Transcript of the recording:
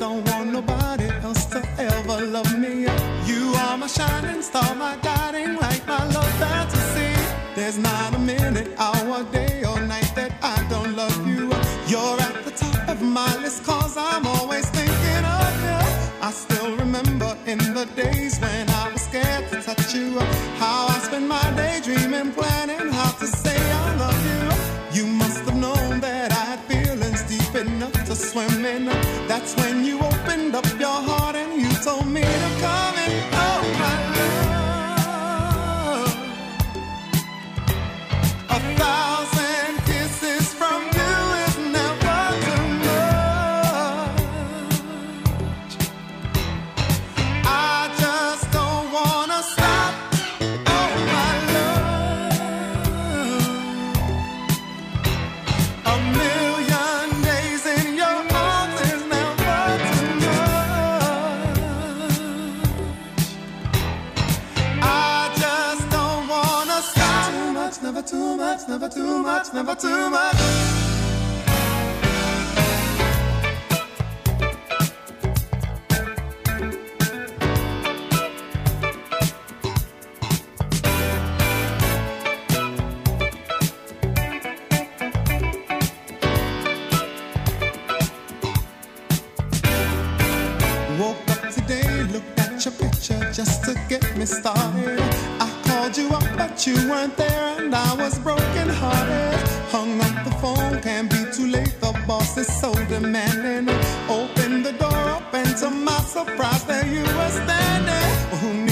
don't want nobody else to ever love me. You are my shining star, my guiding light, my love fantasy. There's not a minute, hour, day or night that I don't love you. You're at the top of my list, cause I'm always thinking of you. I still remember in the days when I was scared to touch you, how I spent my day dreaming, planning how to say I love you. You must have known that I had feelings deep enough to swim in. That's when you opened up your heart and you told me to come in. Oh, my love, 1,000 kisses from you is never too much. I just don't wanna stop. Oh, my love, a million days in your arms is never too much. I just don't wanna stop. Too much, never too much, never too much, never too much. Woke up today, looked at your picture just to get me started. I called you up, but you weren't there, and I was broken hearted. Hung up the phone, can't be too late. The boss is so demanding. Opened the door up, and to my surprise, there you were standing. Who knew